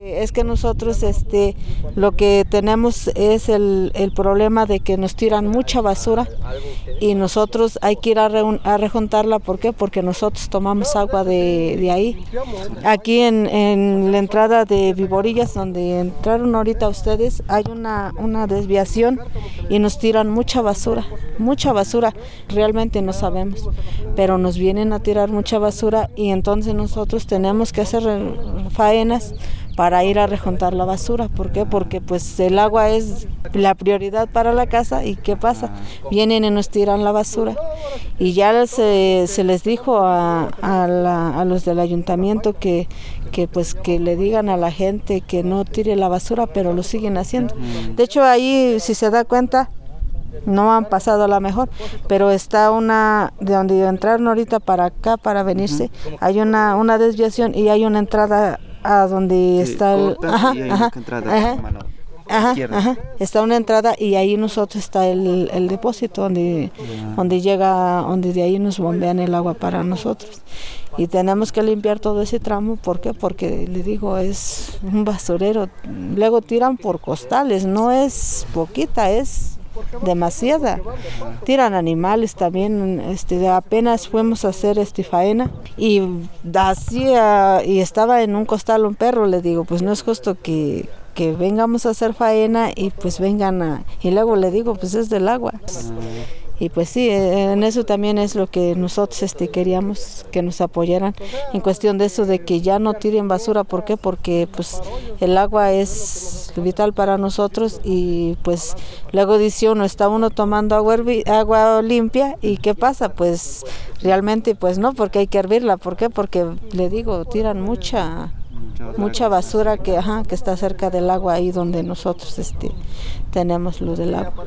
Es que nosotros lo que tenemos es el problema de que nos tiran mucha basura y nosotros hay que ir a rejuntarla. ¿Por qué? Porque nosotros tomamos agua de ahí. Aquí en la entrada de Viborillas, donde entraron ahorita ustedes, hay una desviación y nos tiran mucha basura. Realmente no sabemos, pero nos vienen a tirar mucha basura y entonces nosotros tenemos que hacer faenas para ir a rejuntar la basura. ¿Por qué? Porque pues el agua es la prioridad para la casa. ¿Y qué pasa? Vienen y nos tiran la basura. Y ya se les dijo a los del ayuntamiento que le digan a la gente que no tire la basura, pero lo siguen haciendo. De hecho, ahí, si se da cuenta, no han pasado a la mejor, pero está de donde entraron ahorita para acá, para venirse, hay una desviación y hay una entrada a donde está está una entrada y ahí nosotros está el depósito donde de ahí nos bombean el agua para nosotros y tenemos que limpiar todo ese tramo. ¿Por qué? Porque le digo, es un basurero, luego tiran por costales, no es poquita, es demasiada. Tiran animales también. Apenas fuimos a hacer faena y estaba en un costal un perro. Le digo, pues no es justo que vengamos a hacer faena y pues vengan y luego le digo, pues es del agua. Y pues sí, en eso también es lo que nosotros queríamos que nos apoyaran en cuestión de eso, de que ya no tiren basura. ¿Por qué? Porque pues el agua es vital para nosotros y pues luego dice uno, está uno tomando agua limpia y ¿qué pasa? Pues realmente pues no, porque hay que hervirla. ¿Por qué? Porque le digo, tiran mucha basura que está cerca del agua, ahí donde nosotros tenemos lo del agua.